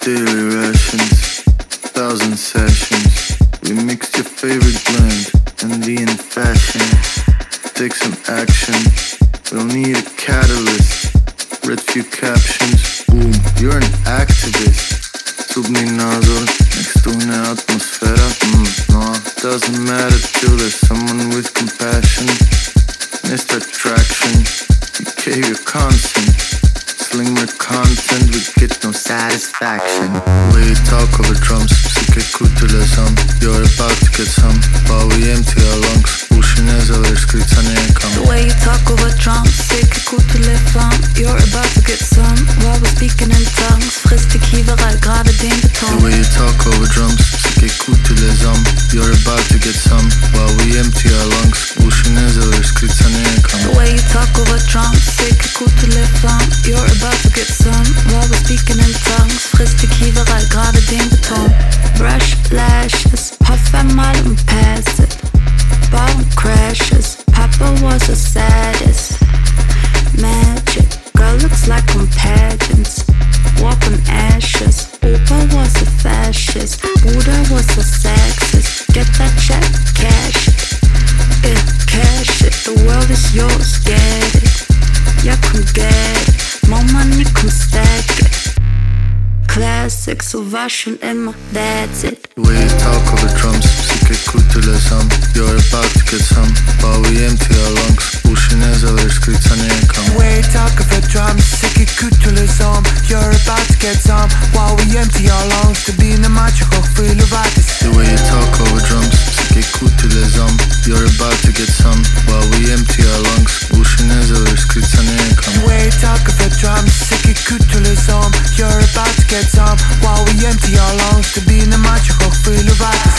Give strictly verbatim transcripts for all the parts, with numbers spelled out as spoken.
daily rations, thousand sessions. We mixed your favorite blend and the in fashion. Take some action, we don't need a catalyst. Read few captions, boom, you're an activist. Subni nadzor, next to una atmosfera. Mm, no, doesn't matter till there's someone with compassion. Missed attraction, you gave your consent. Sling my content, we get no satisfaction. Way you talk over drums, psyche kutulasam. You're about to get some, while we empty our lungs. Uši ne zaveš, krica nekam. The way you talk over drums, psyche kutulasam. You're about to get some, while we're speaking in tongues. Frisst die Kiewerei, gerade den Beton. The way you talk over drums, psyche kutulasam. You're about to get some, while we empty our lungs. Uši ne zaveš, krica nekam. The way you talk over drums, psyche kutulasam. You're about to get some, while we're speaking in tongues. Frisst die Kiewerei, gerade den Beton. Brush lashes, puff einmal und pass it. Bone crashes, Papa was the saddest. Magic, girl looks like on pageants. Walk on ashes, Opa was a fascist. Buddha was a sexist. Get that check, cash it. Yeah, cash it, the world is yours, get it. Yeah, come get it, more money, come stack it. Classic, so war schon immer, that's it. The way you talk over drums, psyche kutulasam. You're about to get some, while we empty our lungs. Uši ne zaveš, krica nekam. The way you talk over drums, psyche kutulasam. You're about to get some, while we empty our lungs. To be in the macho хвилюватись. The way you talk over drums, psyche kutulasam. You're about to get some, while we empty our lungs. Uši ne zaveš, krica nekam. The way you talk over drums, psyche kutulasam. You're about to get some, while we empty our lungs. To be in the macho хвилюватись.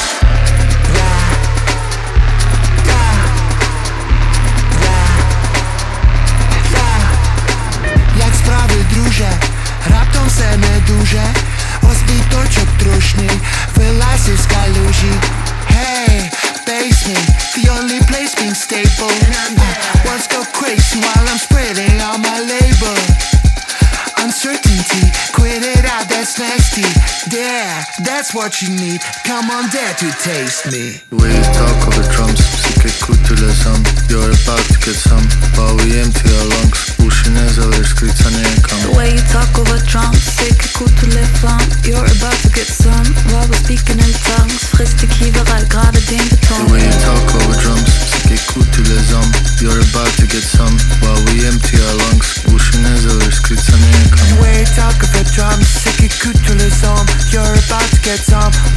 Jak sprawy, druże, raptom se не дуже. Озбіточок трушний, вилазь із калюжі. Hey, basement, the only place being stable. uh, Words go crazy while I'm spreading out my label. Uncertainty, quit it out, that's nasty. There, that's what you need, come on dare to taste me. The way you talk over drums, psyche kutulasam. You're about to get some, while we empty our lungs. Uši ne zaveš, krica nekam. The way you talk over drums, psyche kutulasam. You're about to get some, while we're speaking in tongues. Frisst die Kiewerei, gerade den Beton. The way you talk over drums, psyche kutulasam. You're about to get some, while we empty our lungs. Uši ne zaveš, krica nekam. The way you talk over drums, psyche kutulasam. You're about to get some,